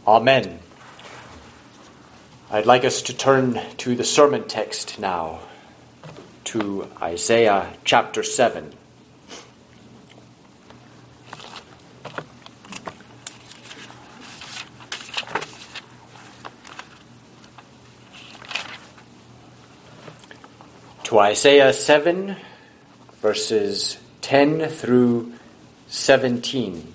Amen. I'd like us to turn to the sermon text now, to Isaiah chapter 7. To Isaiah 7, verses 10 through 17.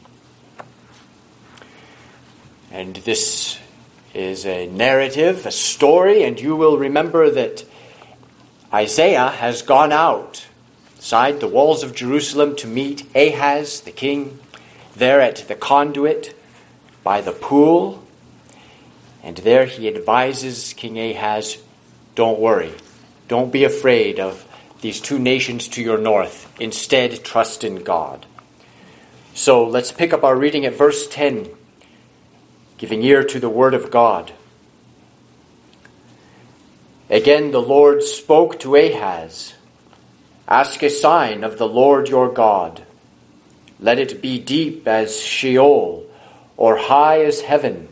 And this is a narrative, a story, and you will remember that Isaiah has gone outside the walls of Jerusalem to meet Ahaz, the king, there at the conduit by the pool. And there he advises King Ahaz, don't worry, don't be afraid of these two nations to your north. Instead, trust in God. So let's pick up our reading at verse 10. Giving ear to the word of God. Again the Lord spoke to Ahaz, ask a sign of the Lord your God. Let it be deep as Sheol, or high as heaven.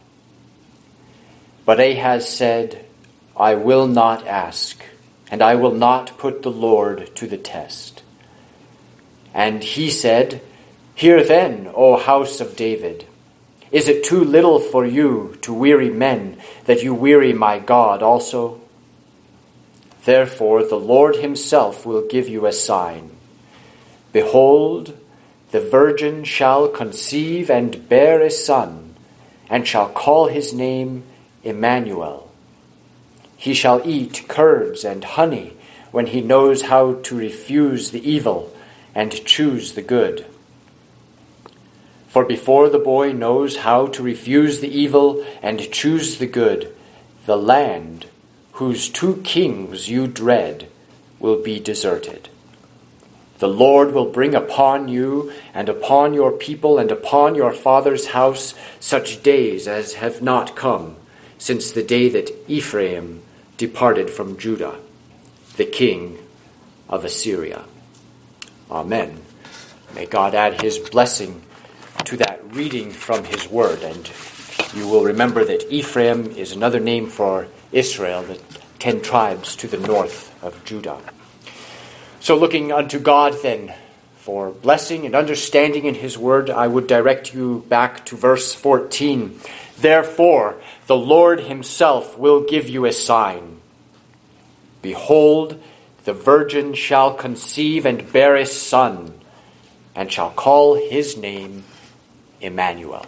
But Ahaz said, I will not ask, and I will not put the Lord to the test. And he said, Hear then, O house of David. Is it too little for you to weary men, that you weary my God also? Therefore the Lord himself will give you a sign. Behold, the virgin shall conceive and bear a son, and shall call his name Emmanuel. He shall eat curds and honey when he knows how to refuse the evil and choose the good. For before the boy knows how to refuse the evil and choose the good, the land, whose two kings you dread, will be deserted. The Lord will bring upon you and upon your people and upon your father's house such days as have not come since the day that Ephraim departed from Judah, the king of Assyria. Amen. May God add his blessing to that reading from his word. And you will remember that Ephraim is another name for Israel, the 10 tribes to the north of Judah. So looking unto God then for blessing and understanding in his word, I would direct you back to verse 14. Therefore, the Lord himself will give you a sign. Behold, the virgin shall conceive and bear a son, and shall call his name Emmanuel.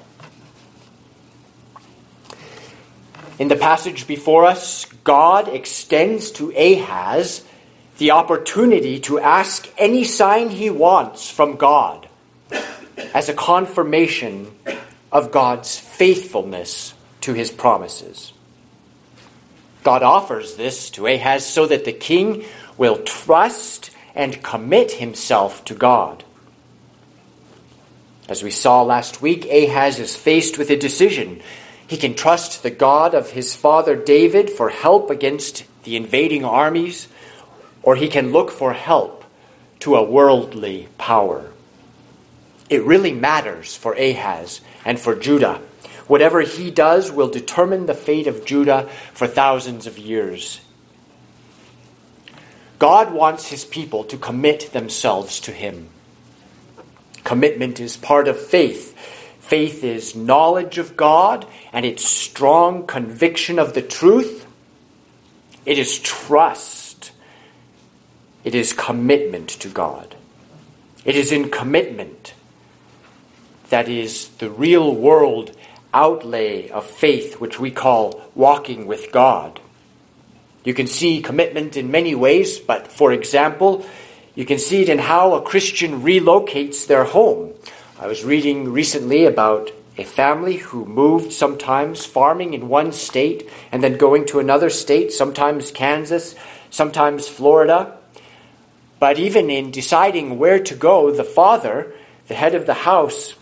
In the passage before us, God extends to Ahaz the opportunity to ask any sign he wants from God as a confirmation of God's faithfulness to his promises. God offers this to Ahaz so that the king will trust and commit himself to God. As we saw last week, Ahaz is faced with a decision. He can trust the God of his father David for help against the invading armies, or he can look for help to a worldly power. It really matters for Ahaz and for Judah. Whatever he does will determine the fate of Judah for thousands of years. God wants his people to commit themselves to him. Commitment is part of faith. Faith is knowledge of God and its strong conviction of the truth. It is trust. It is commitment to God. It is in commitment that is the real world outlay of faith, which we call walking with God. You can see commitment in many ways, but for example, you can see it in how a Christian relocates their home. I was reading recently about a family who moved sometimes farming in one state and then going to another state, sometimes Kansas, sometimes Florida. But even in deciding where to go, the father, the head of the house,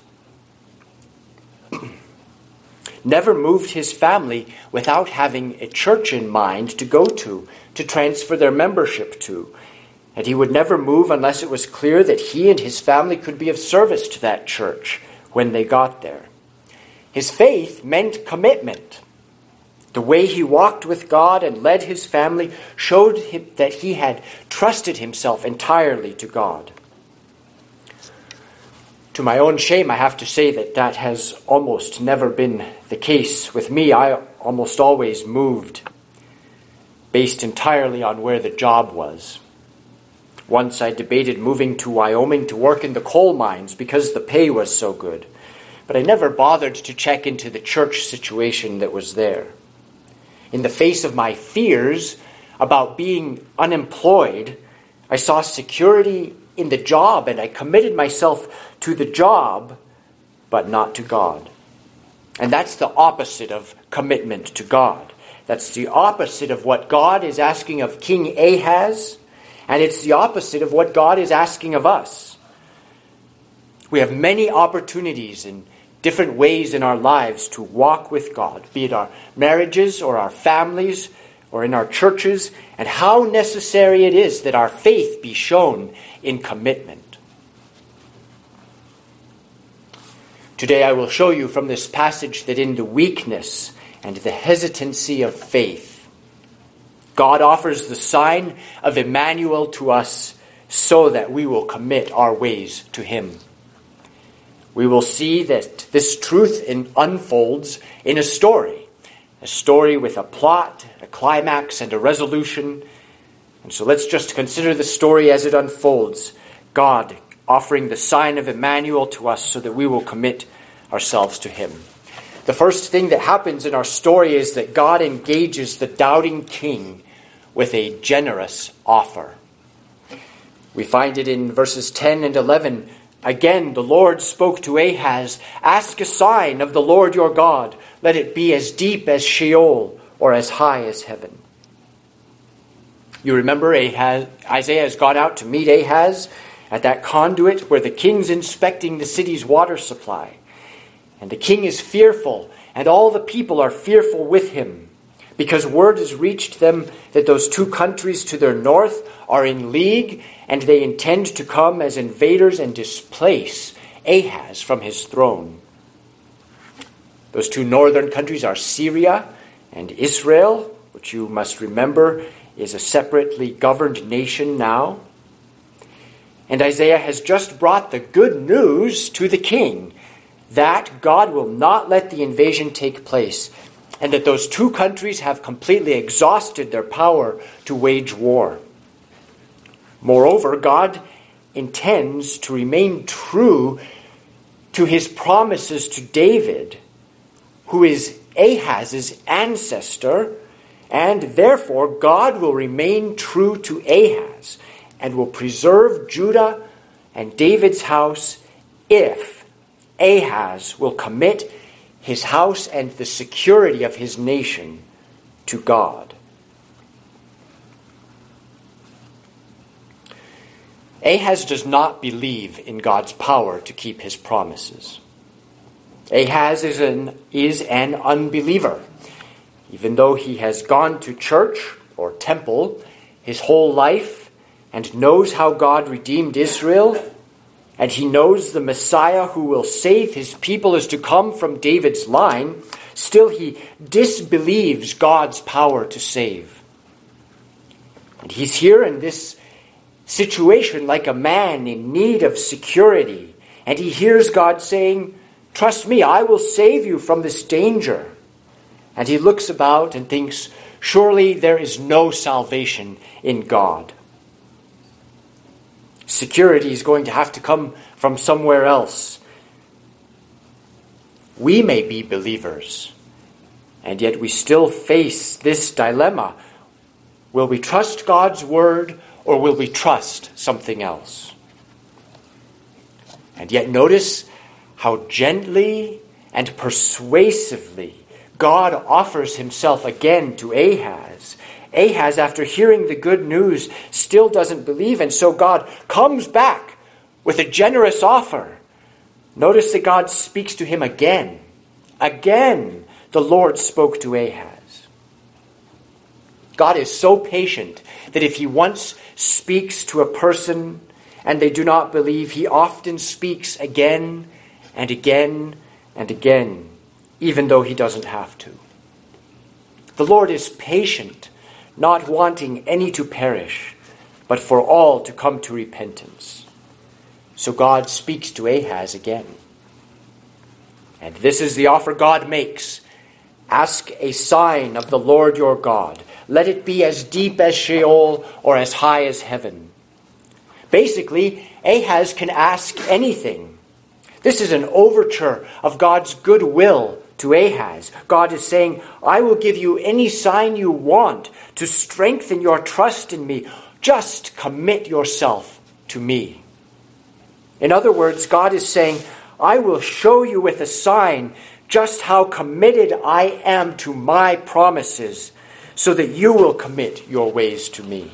never moved his family without having a church in mind to go to transfer their membership to. And he would never move unless it was clear that he and his family could be of service to that church when they got there. His faith meant commitment. The way he walked with God and led his family showed him that he had trusted himself entirely to God. To my own shame, I have to say that has almost never been the case with me. I almost always moved based entirely on where the job was. Once I debated moving to Wyoming to work in the coal mines because the pay was so good, but I never bothered to check into the church situation that was there. In the face of my fears about being unemployed, I saw security in the job and I committed myself to the job, but not to God. And that's the opposite of commitment to God. That's the opposite of what God is asking of King Ahaz, and it's the opposite of what God is asking of us. We have many opportunities in different ways in our lives to walk with God, be it our marriages or our families or in our churches, and how necessary it is that our faith be shown in commitment. Today I will show you from this passage that in the weakness and the hesitancy of faith, God offers the sign of Emmanuel to us so that we will commit our ways to him. We will see that this truth unfolds in a story with a plot, a climax, and a resolution. And so let's just consider the story as it unfolds. God offering the sign of Emmanuel to us so that we will commit ourselves to him. The first thing that happens in our story is that God engages the doubting king with a generous offer. We find it in verses 10 and 11. Again, the Lord spoke to Ahaz, "Ask a sign of the Lord your God. Let it be as deep as Sheol or as high as heaven." You remember Isaiah has gone out to meet Ahaz at that conduit where the king's inspecting the city's water supply. And the king is fearful, and all the people are fearful with him, because word has reached them that those two countries to their north are in league, and they intend to come as invaders and displace Ahaz from his throne. Those two northern countries are Syria and Israel, which you must remember is a separately governed nation now. And Isaiah has just brought the good news to the king that God will not let the invasion take place, and that those two countries have completely exhausted their power to wage war. Moreover, God intends to remain true to his promises to David, who is Ahaz's ancestor, and therefore God will remain true to Ahaz and will preserve Judah and David's house if Ahaz will commit his house and the security of his nation to God. Ahaz does not believe in God's power to keep his promises. Ahaz is an unbeliever. Even though he has gone to church or temple his whole life and knows how God redeemed Israel, and he knows the Messiah who will save his people is to come from David's line, still he disbelieves God's power to save. And he's here in this situation like a man in need of security, and he hears God saying, "Trust me, I will save you from this danger." And he looks about and thinks, surely there is no salvation in God. Security is going to have to come from somewhere else. We may be believers, and yet we still face this dilemma. Will we trust God's word, or will we trust something else? And yet notice how gently and persuasively God offers himself again to Ahaz. Ahaz, after hearing the good news, still doesn't believe, and so God comes back with a generous offer. Notice that God speaks to him again. Again, the Lord spoke to Ahaz. God is so patient that if he once speaks to a person and they do not believe, he often speaks again and again and again even though he doesn't have to. The Lord is patient, not wanting any to perish, but for all to come to repentance. So God speaks to Ahaz again. And this is the offer God makes. Ask a sign of the Lord your God. Let it be as deep as Sheol or as high as heaven. Basically, Ahaz can ask anything. This is an overture of God's goodwill to Ahaz. God is saying, I will give you any sign you want to strengthen your trust in me. Just commit yourself to me. In other words, God is saying, I will show you with a sign just how committed I am to my promises, so that you will commit your ways to me.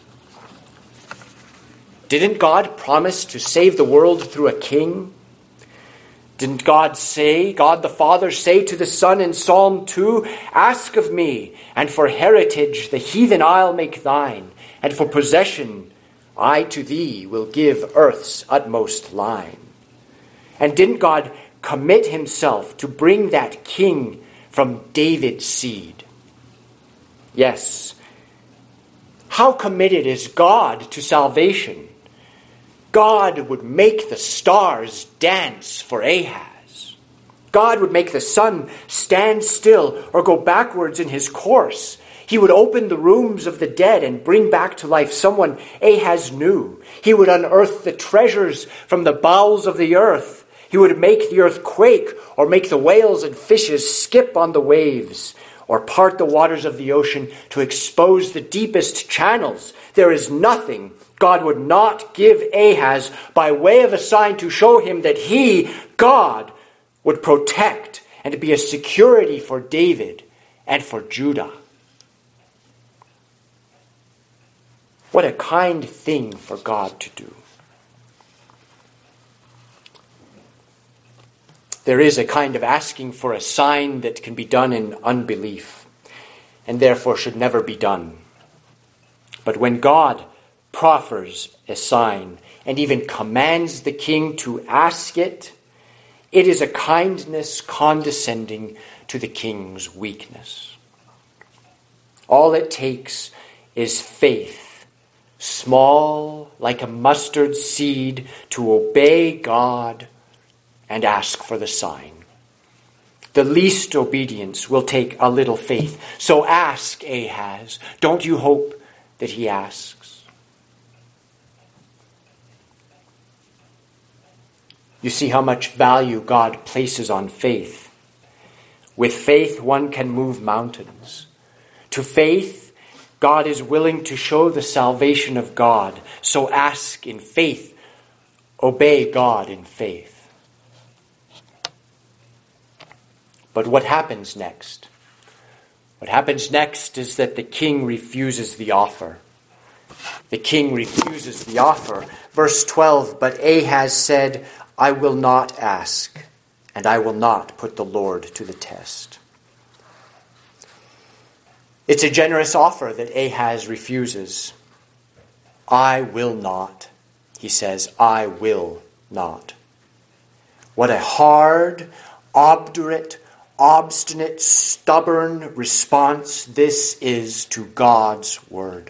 Didn't God promise to save the world through a king? Didn't God the Father say to the Son in Psalm 2, ask of me, and for heritage the heathen I'll make thine, and for possession I to thee will give earth's utmost line. And didn't God commit himself to bring that king from David's seed? Yes. How committed is God to salvation? God would make the stars dance for Ahaz. God would make the sun stand still or go backwards in his course. He would open the rooms of the dead and bring back to life someone Ahaz knew. He would unearth the treasures from the bowels of the earth. He would make the earth quake, or make the whales and fishes skip on the waves, or part the waters of the ocean to expose the deepest channels. There is nothing God would not give Ahaz by way of a sign to show him that he, God, would protect and be a security for David and for Judah. What a kind thing for God to do. There is a kind of asking for a sign that can be done in unbelief, and therefore should never be done. But when God proffers a sign and even commands the king to ask it, it is a kindness condescending to the king's weakness. All it takes is faith, small like a mustard seed, to obey God and ask for the sign. The least obedience will take a little faith. So ask, Ahaz. Don't you hope that he asks? You see how much value God places on faith. With faith, one can move mountains. To faith, God is willing to show the salvation of God. So ask in faith. Obey God in faith. But what happens next? What happens next is that the king refuses the offer. The king refuses the offer. Verse 12, but Ahaz said, I will not ask, and I will not put the Lord to the test. It's a generous offer that Ahaz refuses. I will not. He says, I will not. What a hard, obdurate, obstinate, stubborn response this is to God's word.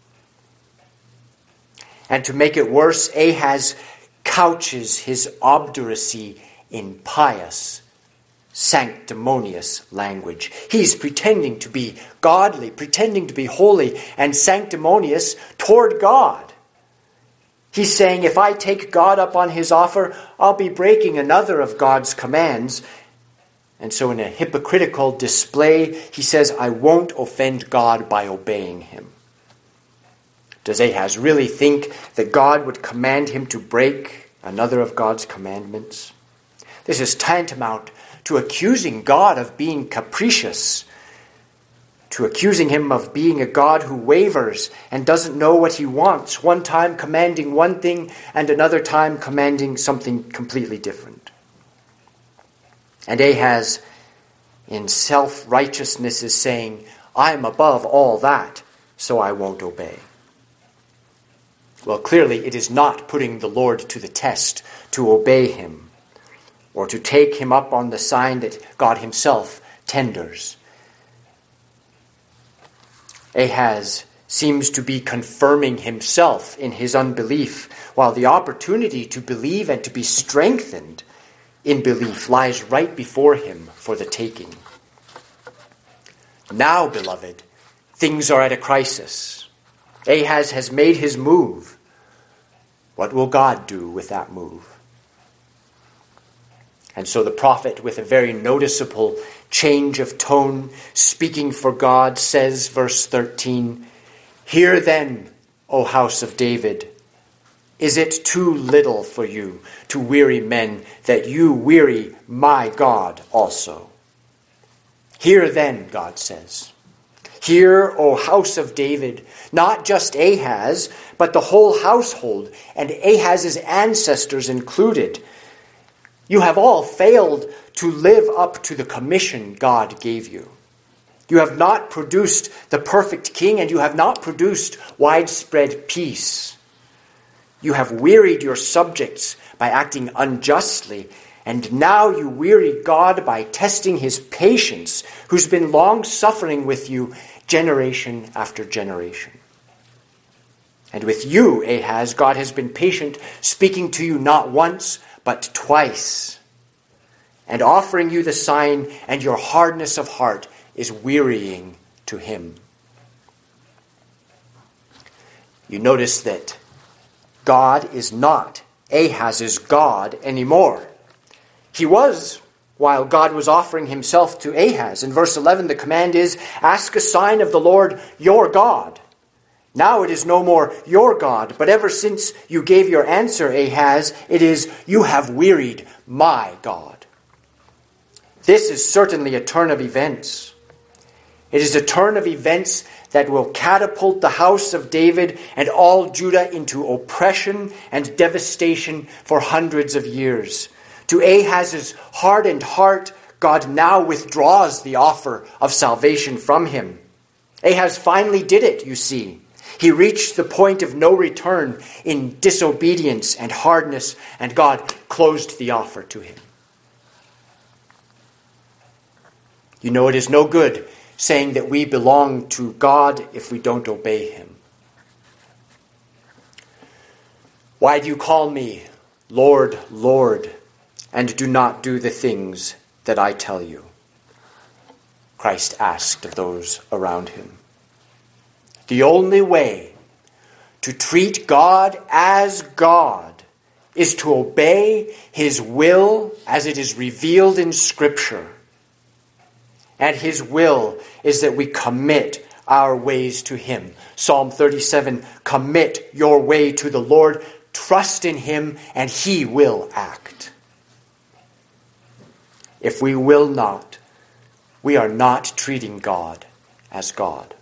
And to make it worse, Ahaz couches his obduracy in pious, sanctimonious language. He's pretending to be godly, pretending to be holy and sanctimonious toward God. He's saying, if I take God up on his offer, I'll be breaking another of God's commands. And so in a hypocritical display, he says, I won't offend God by obeying him. Does Ahaz really think that God would command him to break another of God's commandments? This is tantamount to accusing God of being capricious, to accusing him of being a God who wavers and doesn't know what he wants, one time commanding one thing and another time commanding something completely different. And Ahaz, in self-righteousness, is saying, I'm above all that, so I won't obey. Well, clearly, it is not putting the Lord to the test to obey him. But it is putting the Lord to the test to obey him. Verse 13, but Ahaz said, I will not ask, and I will not put the Lord to the test. And to make it worse, Ahaz couches his obduracy in pious, sanctimonious language. He's pretending to be godly, pretending to be holy, and sanctimonious toward God. or to take him up on the sign that God himself tenders. Ahaz seems to be confirming himself in his unbelief, while the opportunity to believe and to be strengthened in belief lies right before him for the taking. Now, beloved, things are at a crisis. Ahaz has made his move. What will God do with that move? And so the prophet, with a very noticeable change of tone, speaking for God, says, verse 13, "Hear then, O house of David, is it too little for you to weary men, that you weary my God also?" Hear then, God says. Hear, O house of David, not just Ahaz, but the whole household, and Ahaz's ancestors included. You have all failed to live up to the commission God gave you. You have not produced the perfect king, and you have not produced widespread peace. You have wearied your subjects by acting unjustly, and now you weary God by testing his patience, who's been long-suffering with you generation after generation. And with you, Ahaz, God has been patient, speaking to you not once, but twice, and offering you the sign, and your hardness of heart is wearying to him. You notice that God is not Ahaz's God anymore. He was while God was offering himself to Ahaz. In verse 11, the command is, "Ask a sign of the Lord your God." Now it is no more your God, but ever since you gave your answer, Ahaz, it is, "You have wearied my God." This is certainly a turn of events. It is a turn of events that will catapult the house of David and all Judah into oppression and devastation for hundreds of years. To Ahaz's hardened heart, God now withdraws the offer of salvation from him. Ahaz finally did it, you see. He reached the point of no return in disobedience and hardness, and God closed the offer to him. You know, it is no good saying that we belong to God if we don't obey him. "Why do you call me Lord, Lord, and do not do the things that I tell you?" Christ asked of those around him. The only way to treat God as God is to obey his will as it is revealed in Scripture. And his will is that we commit our ways to him. Psalm 37, "Commit your way to the Lord, trust in him, and he will act." If we will not, we are not treating God as God.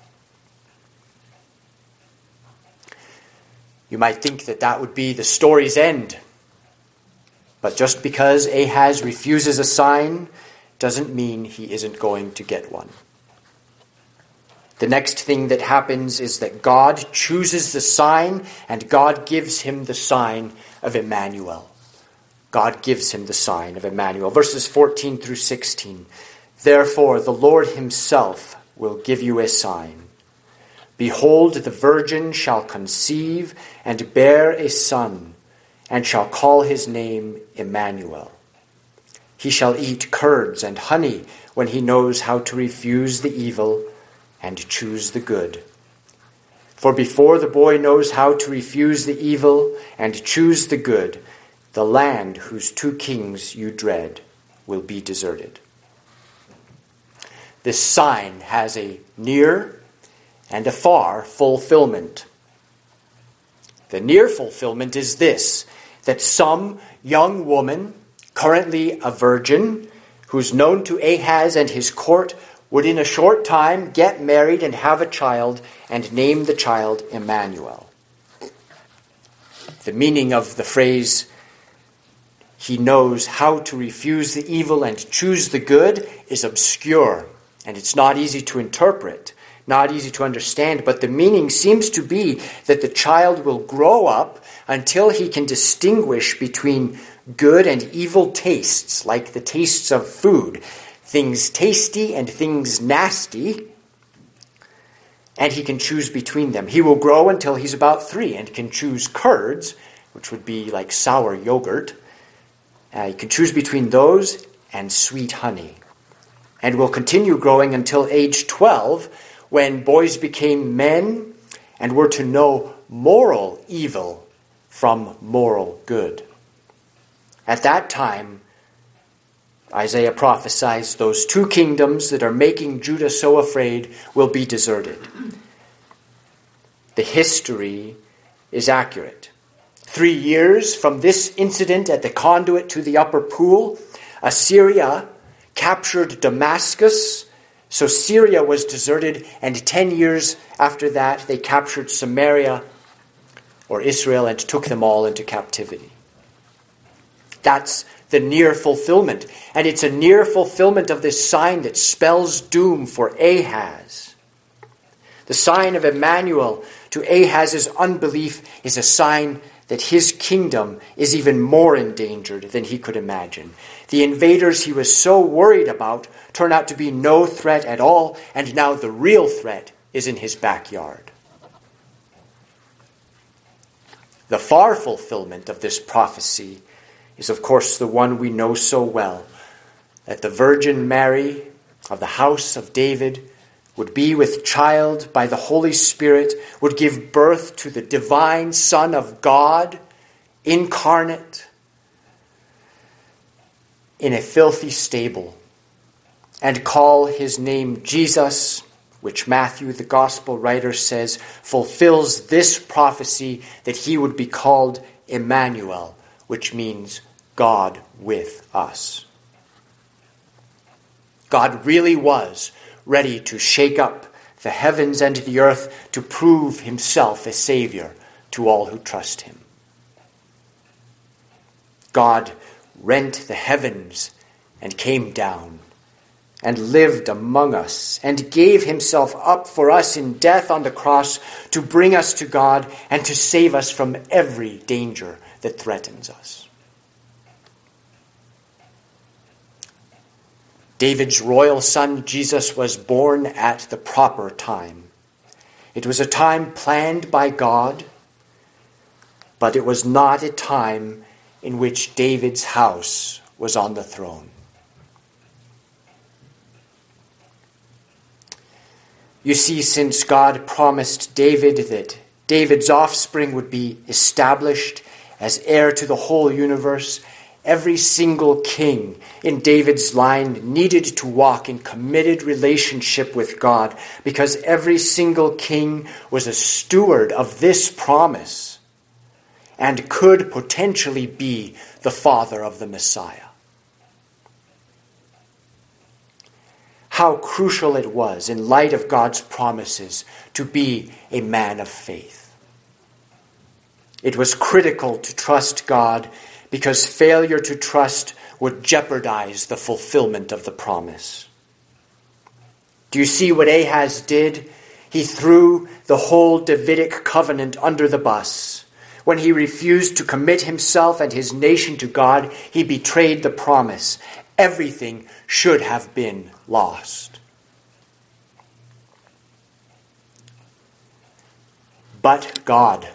You might think that that would be the story's end. But just because Ahaz refuses a sign doesn't mean he isn't going to get one. The next thing that happens is that God chooses the sign, and God gives him the sign of Emmanuel. God gives him the sign of Emmanuel. Verses 14 through 16. "Therefore the Lord himself will give you a sign. Behold, the virgin shall conceive and bear a son, and shall call his name Emmanuel. He shall eat curds and honey when he knows how to refuse the evil and choose the good. For before the boy knows how to refuse the evil and choose the good, the land whose two kings you dread will be deserted." This sign has a near and a far fulfillment. The near fulfillment is this, that some young woman, currently a virgin, who's known to Ahaz and his court, would in a short time get married and have a child and name the child Emmanuel. The meaning of the phrase, "he knows how to refuse the evil and choose the good," is obscure, and it's not easy to interpret, not easy to understand, but the meaning seems to be that the child will grow up until he can distinguish between good and evil tastes, like the tastes of food, things tasty and things nasty, and he can choose between them. He will grow until he's about 3 and can choose curds, which would be like sour yogurt. He can choose between those and sweet honey, and will continue growing until age 12, when boys became men and were to know moral evil from moral good. At that time, Isaiah prophesies those 2 kingdoms that are making Judah so afraid will be deserted. The history is accurate. 3 years from this incident at the conduit to the upper pool, Assyria captured Damascus, so Syria was deserted, and 10 years after that they captured Samaria, or Israel, and took them all into captivity. That's the near fulfillment. And it's a near fulfillment of this sign that spells doom for Ahaz. The sign of Emmanuel to Ahaz's unbelief is a sign that his kingdom is even more endangered than he could imagine. The invaders he was so worried about turn out to be no threat at all, and now the real threat is in his backyard. The far fulfillment of this prophecy is, of course, the one we know so well, that the Virgin Mary of the house of David would be with child by the Holy Spirit, would give birth to the divine Son of God, incarnate, in a filthy stable, and call his name Jesus, which Matthew, the gospel writer, says fulfills this prophecy that he would be called Emmanuel, which means God with us. God really was ready to shake up the heavens and the earth to prove himself a Savior to all who trust him. God rent the heavens and came down and lived among us and gave himself up for us in death on the cross to bring us to God and to save us from every danger that threatens us. David's royal son, Jesus, was born at the proper time. It was a time planned by God, but it was not a time in which David's house was on the throne. You see, since God promised David that David's offspring would be established as heir to the whole universe, every single king in David's line needed to walk in committed relationship with God, because every single king was a steward of this promise and could potentially be the father of the Messiah. How crucial it was, in light of God's promises, to be a man of faith. It was critical to trust God, because failure to trust would jeopardize the fulfillment of the promise. Do you see what Ahaz did? He threw the whole Davidic covenant under the bus. When he refused to commit himself and his nation to God, he betrayed the promise. Everything should have been lost. But God,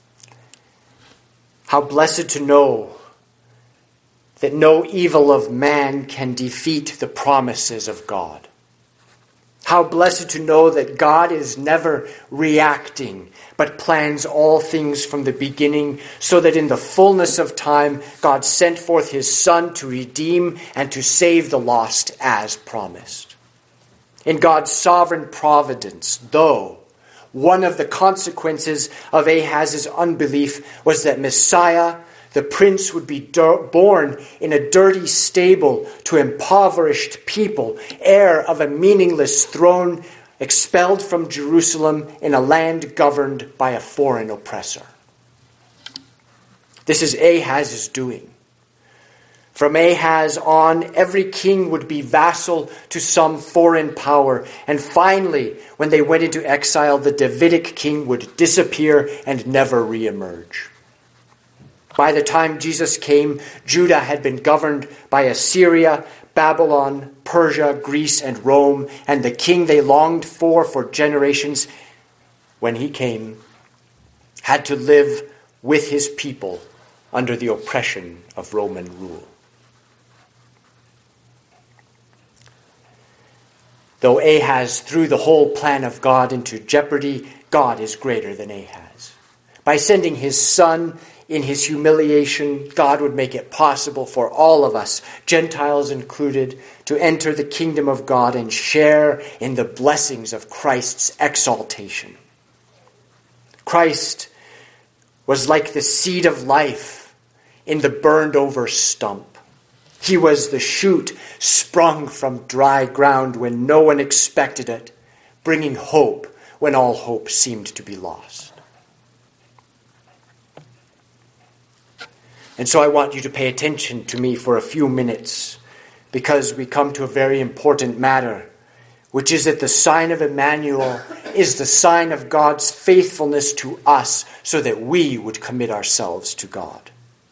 how blessed to know that no evil of man can defeat the promises of God. How blessed to know that God is never reacting, but plans all things from the beginning, so that in the fullness of time, God sent forth his Son to redeem and to save the lost as promised. In God's sovereign providence, though, one of the consequences of Ahaz's unbelief was that Messiah, the prince, would be born in a dirty stable to impoverished people, heir of a meaningless throne, expelled from Jerusalem in a land governed by a foreign oppressor. This is Ahaz's doing. From Ahaz on, every king would be vassal to some foreign power. And finally, when they went into exile, the Davidic king would disappear and never reemerge. By the time Jesus came, Judah had been governed by Assyria, Babylon, Persia, Greece, and Rome, and the king they longed for generations, when he came, had to live with his people under the oppression of Roman rule. Though Ahaz threw the whole plan of God into jeopardy, God is greater than Ahaz. By sending his son in his humiliation, God would make it possible for all of us, Gentiles included, to enter the kingdom of God and share in the blessings of Christ's exaltation. Christ was like the seed of life in the burned-over stump. He was the shoot sprung from dry ground when no one expected it, bringing hope when all hope seemed to be lost. And so I want you to pay attention to me for a few minutes, because we come to a very important matter, which is that the sign of Emmanuel is the sign of God's faithfulness to us so that we would commit ourselves to God.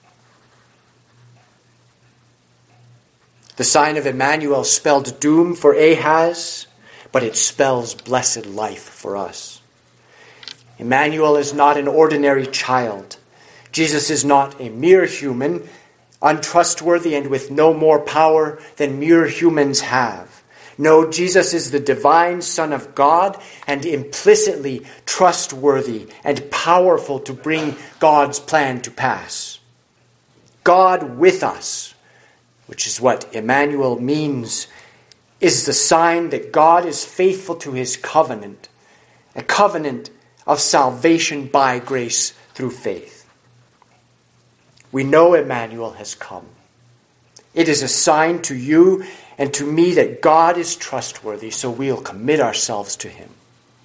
The sign of Emmanuel spelled doom for Ahaz, but it spells blessed life for us. Emmanuel is not an ordinary child. Jesus is not a mere human, untrustworthy and with no more power than mere humans have. No, Jesus is the divine Son of God and implicitly trustworthy and powerful to bring God's plan to pass. God with us, which is what Emmanuel means, is the sign that God is faithful to his covenant, a covenant of salvation by grace through faith. We know Emmanuel has come. It is a sign to you and to me that God is trustworthy, so we'll commit ourselves to him.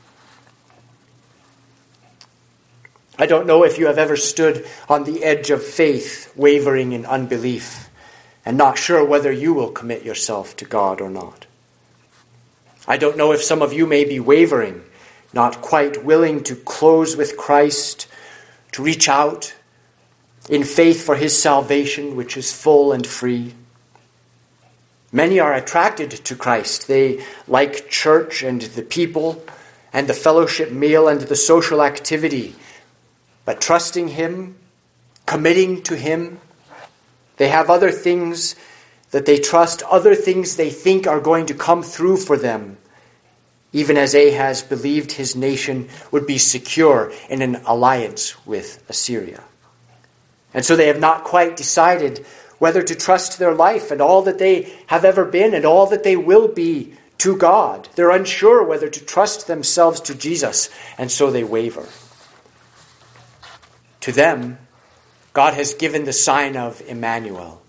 I don't know if you have ever stood on the edge of faith, wavering in unbelief, and not sure whether you will commit yourself to God or not. I don't know if some of you may be wavering, not quite willing to close with Christ, to reach out in faith for his salvation, which is full and free. Many are attracted to Christ. They like church and the people and the fellowship meal and the social activity. But trusting him, committing to him, they have other things that they trust, other things they think are going to come through for them, even as Ahaz believed his nation would be secure in an alliance with Assyria. And so they have not quite decided whether to trust their life and all that they have ever been and all that they will be to God. They're unsure whether to trust themselves to Jesus, and so they waver. To them, God has given the sign of Emmanuel.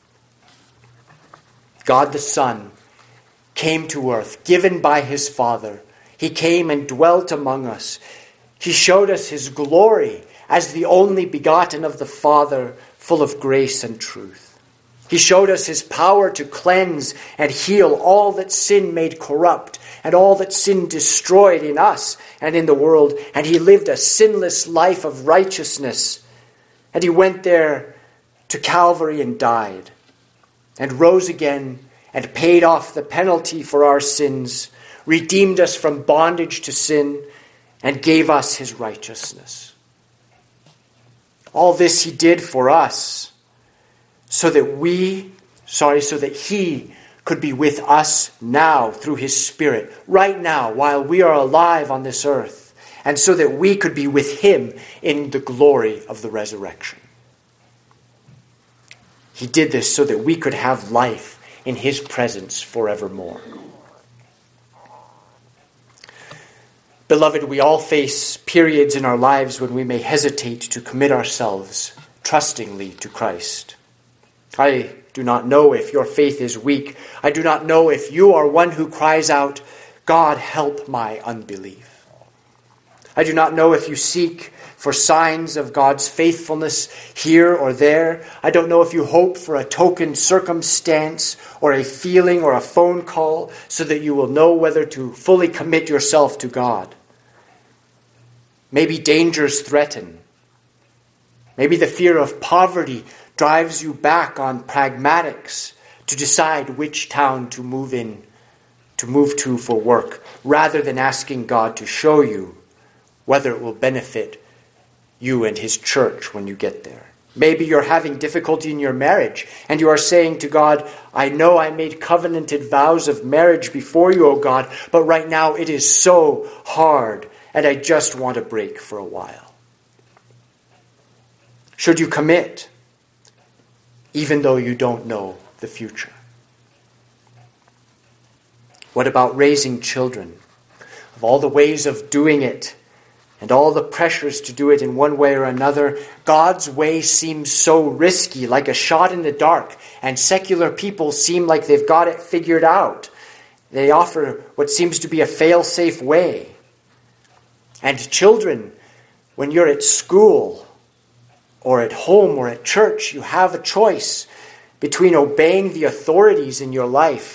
God the Son came to earth, given by his Father. He came and dwelt among us. He showed us his glory as the only begotten of the Father, full of grace and truth. He showed us his power to cleanse and heal all that sin made corrupt and all that sin destroyed in us and in the world. And he lived a sinless life of righteousness. And he went there to Calvary and died and rose again and paid off the penalty for our sins, redeemed us from bondage to sin, and gave us his righteousness. All this he did for us so that he could be with us now through his Spirit, right now while we are alive on this earth, and so that we could be with him in the glory of the resurrection. He did this so that we could have life in his presence forevermore. Beloved, we all face periods in our lives when we may hesitate to commit ourselves trustingly to Christ. I do not know if your faith is weak. I do not know if you are one who cries out, God, help my unbelief. I do not know if you seek for signs of God's faithfulness here or there. I don't know if you hope for a token circumstance or a feeling or a phone call so that you will know whether to fully commit yourself to God. Maybe dangers threaten. Maybe the fear of poverty drives you back on pragmatics to decide which town to move to for work, rather than asking God to show you whether it will benefit you and his church when you get there. Maybe you're having difficulty in your marriage, and you are saying to God, I know I made covenanted vows of marriage before you, O God, but right now it is so hard, and I just want a break for a while. Should you commit, even though you don't know the future? What about raising children? Of all the ways of doing it, and all the pressures to do it in one way or another, God's way seems so risky, like a shot in the dark, and secular people seem like they've got it figured out. They offer what seems to be a fail-safe way. And children, when you're at school, or at home, or at church, you have a choice between obeying the authorities in your life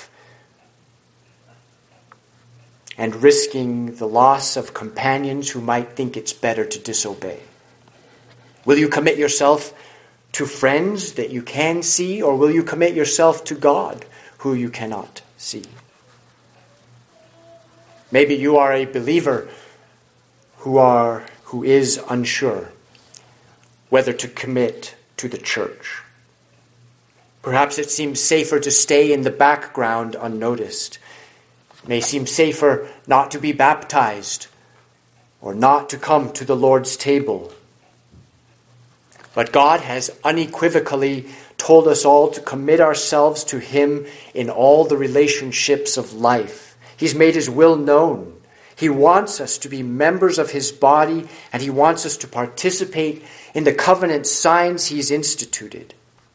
and risking the loss of companions who might think it's better to disobey. Will you commit yourself to friends that you can see, or will you commit yourself to God who you cannot see? Maybe you are a believer who is unsure whether to commit to the church. Perhaps it seems safer to stay in the background unnoticed. It may seem safer not to be baptized or not to come to the Lord's table. But God has unequivocally told us all to commit ourselves to him in all the relationships of life. He's made his will known. He wants us to be members of his body, and he wants us to participate in the covenant signs he's instituted.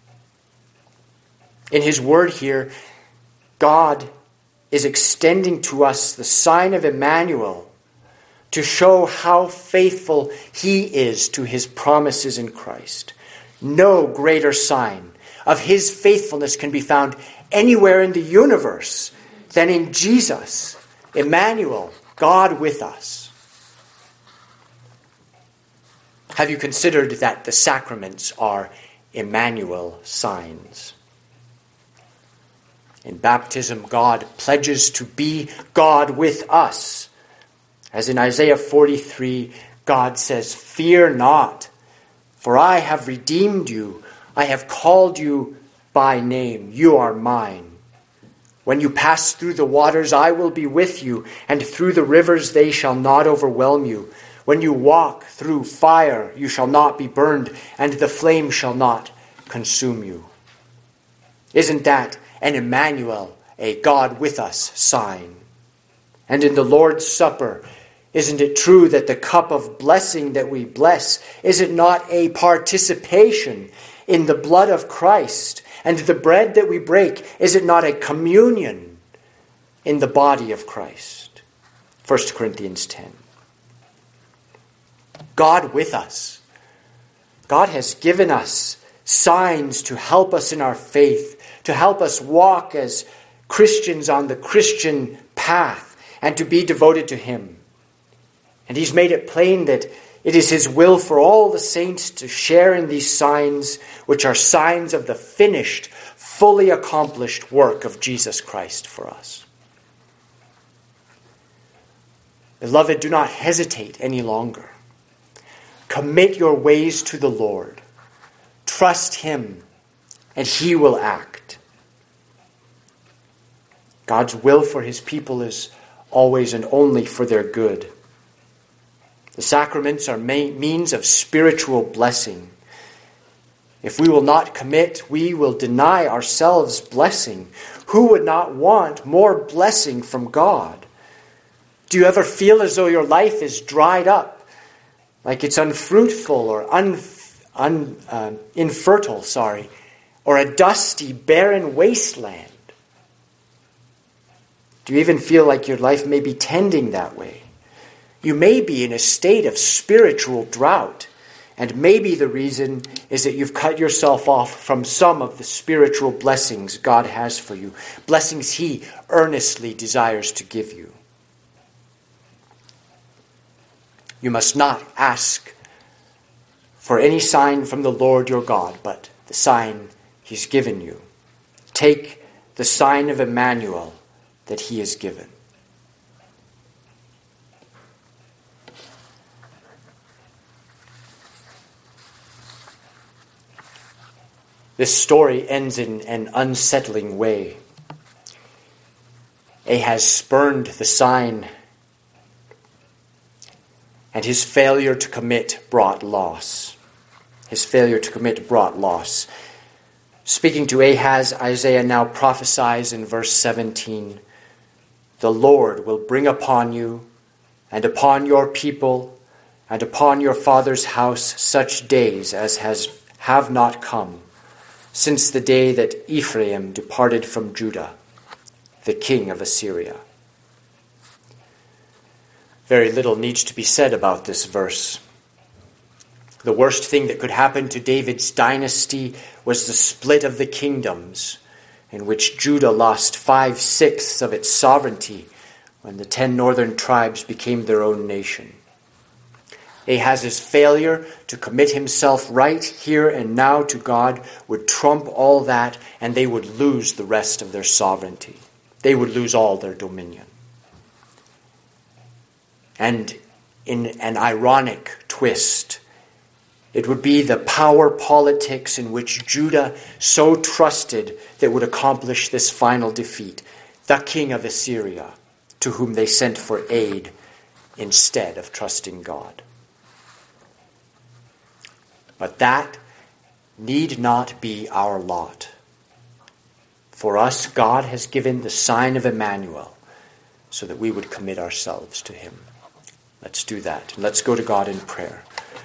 In his word here, God is extending to us the sign of Emmanuel to show how faithful he is to his promises in Christ. No greater sign of his faithfulness can be found anywhere in the universe than in Jesus, Emmanuel, God with us. Have you considered that the sacraments are Emmanuel signs? In baptism, God pledges to be God with us. As in Isaiah 43, God says, "Fear not, for I have redeemed you. I have called you by name. You are mine. When you pass through the waters, I will be with you, and through the rivers they shall not overwhelm you. When you walk through fire, you shall not be burned, and the flame shall not consume you." Isn't that an Emmanuel, a God with us sign? And in the Lord's Supper, isn't it true that the cup of blessing that we bless, is it not a participation in the blood of Christ? And the bread that we break, is it not a communion in the body of Christ? 1 Corinthians 10. God with us. God has given us signs to help us in our faith, to help us walk as Christians on the Christian path, and to be devoted to him. And he's made it plain that it is his will for all the saints to share in these signs, which are signs of the finished, fully accomplished work of Jesus Christ for us. Beloved, do not hesitate any longer. Commit your ways to the Lord. Trust him, and he will act. God's will for his people is always and only for their good. The sacraments are means of spiritual blessing. If we will not commit, we will deny ourselves blessing. Who would not want more blessing from God? Do you ever feel as though your life is dried up, like it's unfruitful or infertile, or a dusty, barren wasteland? Do you even feel like your life may be tending that way? You may be in a state of spiritual drought, and maybe the reason is that you've cut yourself off from some of the spiritual blessings God has for you, blessings he earnestly desires to give you. You must not ask for any sign from the Lord your God, but the sign he's given you. Take the sign of Emmanuel that he has given. This story ends in an unsettling way. Ahaz spurned the sign, and his failure to commit brought loss. His failure to commit brought loss. Speaking to Ahaz, Isaiah now prophesies in verse 17, "The Lord will bring upon you and upon your people and upon your father's house such days as have not come, since the day that Ephraim departed from Judah, the king of Assyria." Very little needs to be said about this verse. The worst thing that could happen to David's dynasty was the split of the kingdoms, in which Judah lost 5/6 of its sovereignty when the 10 northern tribes became their own nation. Ahaz's failure to commit himself right here and now to God would trump all that, and they would lose the rest of their sovereignty. They would lose all their dominion. And in an ironic twist, it would be the power politics in which Judah so trusted that would accomplish this final defeat, the king of Assyria, to whom they sent for aid instead of trusting God. But that need not be our lot. For us, God has given the sign of Emmanuel so that we would commit ourselves to him. Let's do that. Let's go to God in prayer.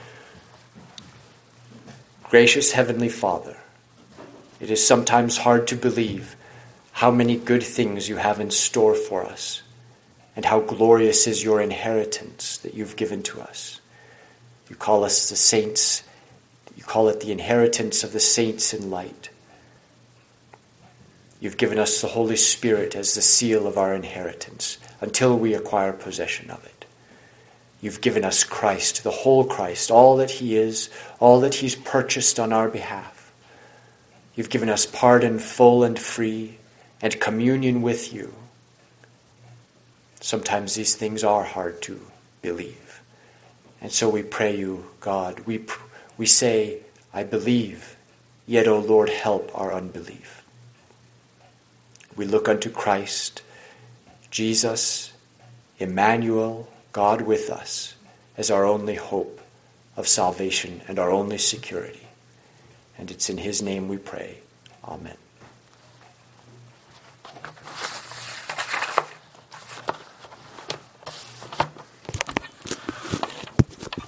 Gracious Heavenly Father, it is sometimes hard to believe how many good things you have in store for us and how glorious is your inheritance that you've given to us. You call us the saints. You call it the inheritance of the saints in light. You've given us the Holy Spirit as the seal of our inheritance until we acquire possession of it. You've given us Christ, the whole Christ, all that he is, all that he's purchased on our behalf. You've given us pardon full and free and communion with you. Sometimes these things are hard to believe. And so we pray you, God, we say, I believe, yet, O Lord, help our unbelief. We look unto Christ, Jesus, Emmanuel, God with us, as our only hope of salvation and our only security. And it's in his name we pray. Amen.